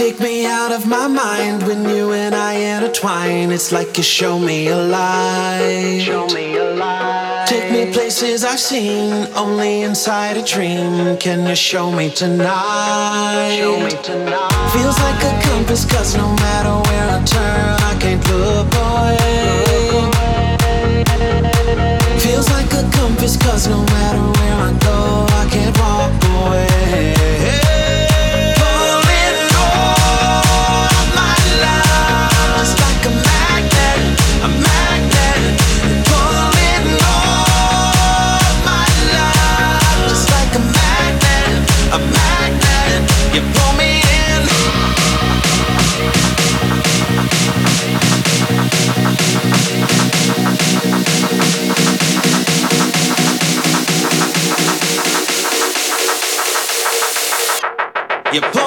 Take me out of my mind when you and I intertwine. It's like you show me a light. Take me places I've seen only inside a dream. Can you show me tonight? Feels like a compass, 'cause no matter where I turn, I can't look away. Feels like a compass, 'cause no matter where I go, I can't walk away. You